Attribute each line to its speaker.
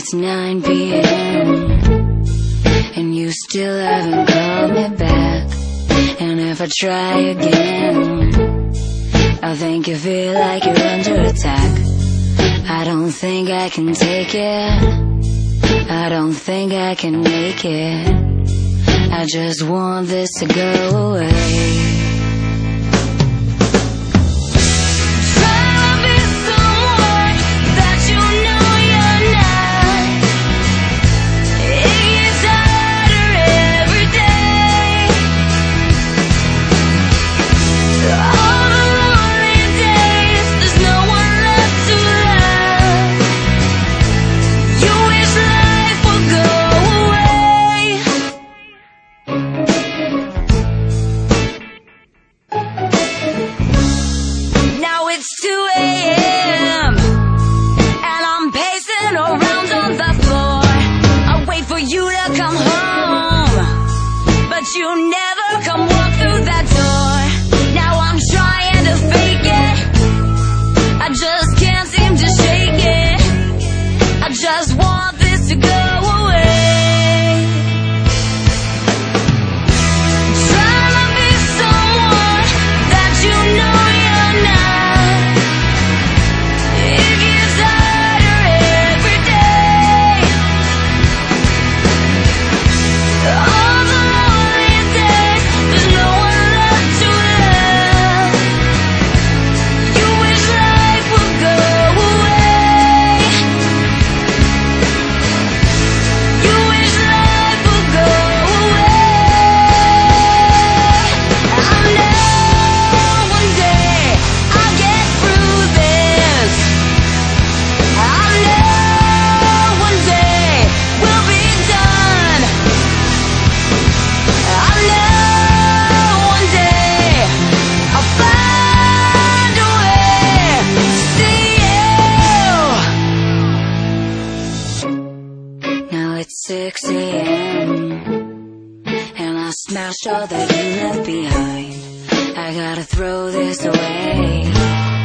Speaker 1: it's 9 p.m. and you still haven't called me back. And if I try again, I think you feel like you're under attack. I don't think I can take it. I don't think I can make it. I just want this to go away.
Speaker 2: It's 2 a.m. and I'm pacing around on the floor. I wait for you to come home, but you never come walk through that door. Now I'm trying to fake it, I just can't seem to shake it. I just want this to go away. Trying to be someone that you know you're not.
Speaker 1: It's 6 a.m. and I smashed all that you left behind. I gotta throw this away.